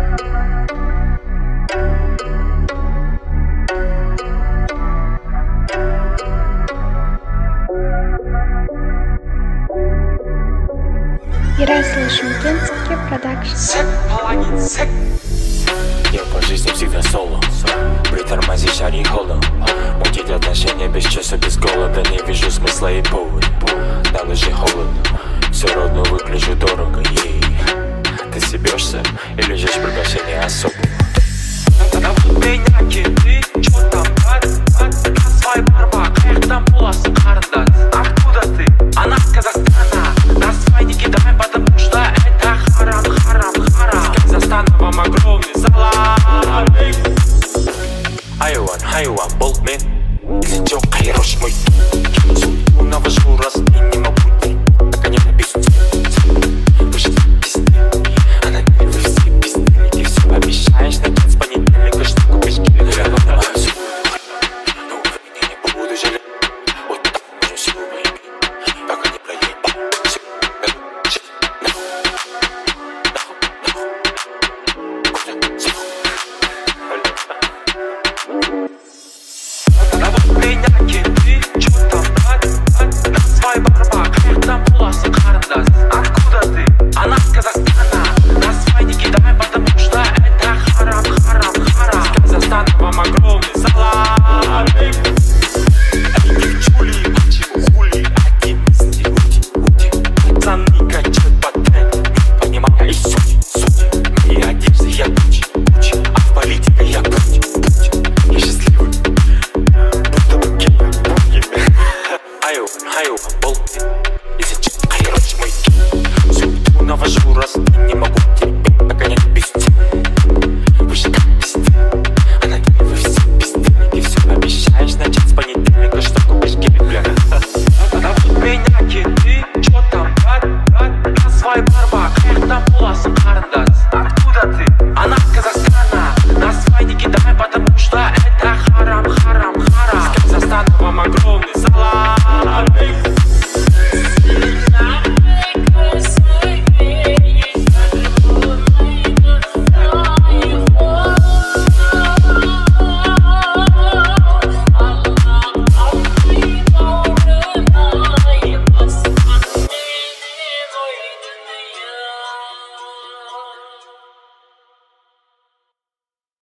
Ярослав Шумкинский, продакшн. Я по жизни всегда соло. Притормози, шари холодом. Мутить отношения без часа, без голода. Не вижу смысла и повода. На душе холодно, все равно выгляжу дорого. Ты себешься или ждешь приглашения особого? Ты чё там, свой барбак, эх, там полосы, кардат. Откуда ты? Она с Казахстана. Давай не кидай, потому что это харам. С Казахстана вам огромный салам. Хайван, болтмен. Если чё, хорош мой. Навожу раз и не могу. Так не напишу. Вы же пизды. Она не вы все пизды. Все обещаешь, наконец понедельника, что купишь килограмм. Давай,